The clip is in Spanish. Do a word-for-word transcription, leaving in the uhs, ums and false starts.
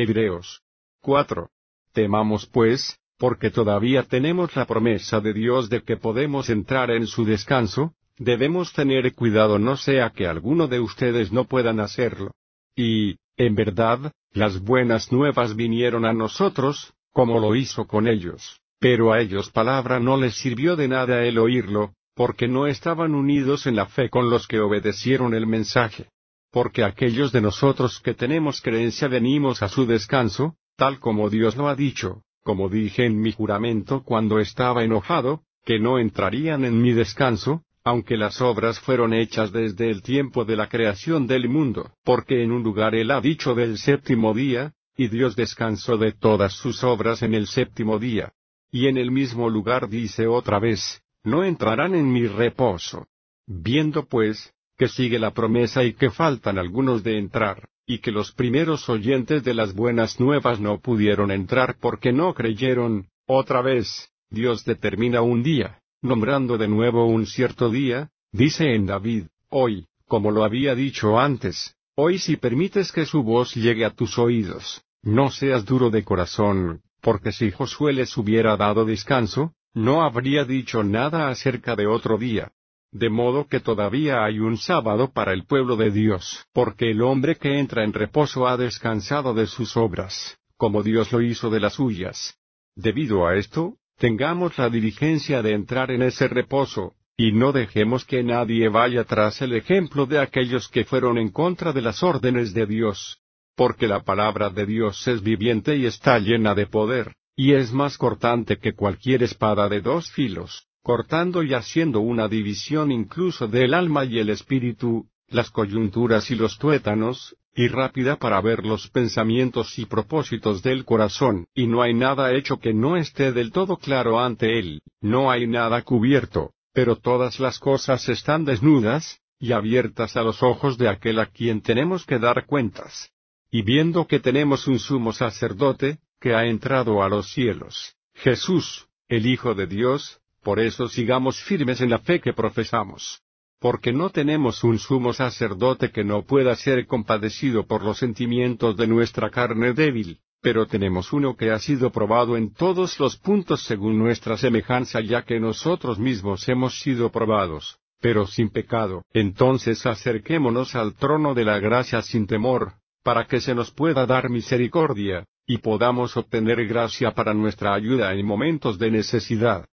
Hebreos cuatro. Temamos pues, porque todavía tenemos la promesa de Dios de que podemos entrar en su descanso, debemos tener cuidado no sea que alguno de ustedes no puedan hacerlo. Y, en verdad, las buenas nuevas vinieron a nosotros, como lo hizo con ellos, pero a ellos palabra no les sirvió de nada el oírlo, porque no estaban unidos en la fe con los que obedecieron el mensaje. Porque aquellos de nosotros que tenemos creencia venimos a su descanso, tal como Dios lo ha dicho, como dije en mi juramento cuando estaba enojado, que no entrarían en mi descanso, aunque las obras fueron hechas desde el tiempo de la creación del mundo, porque en un lugar Él ha dicho del séptimo día, y Dios descansó de todas sus obras en el séptimo día. Y en el mismo lugar dice otra vez, no entrarán en mi reposo. Viendo pues, que sigue la promesa y que faltan algunos de entrar, y que los primeros oyentes de las buenas nuevas no pudieron entrar porque no creyeron, otra vez, Dios determina un día, nombrando de nuevo un cierto día, dice en David, hoy, como lo había dicho antes, hoy si permites que su voz llegue a tus oídos, no seas duro de corazón, porque si Josué les hubiera dado descanso, no habría dicho nada acerca de otro día. De modo que todavía hay un sábado para el pueblo de Dios, porque el hombre que entra en reposo ha descansado de sus obras, como Dios lo hizo de las suyas. Debido a esto, tengamos la diligencia de entrar en ese reposo, y no dejemos que nadie vaya tras el ejemplo de aquellos que fueron en contra de las órdenes de Dios. Porque la palabra de Dios es viviente y está llena de poder, y es más cortante que cualquier espada de dos filos, cortando y haciendo una división incluso del alma y el espíritu, las coyunturas y los tuétanos, y rápida para ver los pensamientos y propósitos del corazón, y no hay nada hecho que no esté del todo claro ante él, no hay nada cubierto, pero todas las cosas están desnudas, y abiertas a los ojos de aquel a quien tenemos que dar cuentas. Y viendo que tenemos un sumo sacerdote, que ha entrado a los cielos, Jesús, el Hijo de Dios, por eso sigamos firmes en la fe que profesamos. Porque no tenemos un sumo sacerdote que no pueda ser compadecido por los sentimientos de nuestra carne débil, pero tenemos uno que ha sido probado en todos los puntos según nuestra semejanza ya que nosotros mismos hemos sido probados, pero sin pecado. Entonces acerquémonos al trono de la gracia sin temor, para que se nos pueda dar misericordia, y podamos obtener gracia para nuestra ayuda en momentos de necesidad.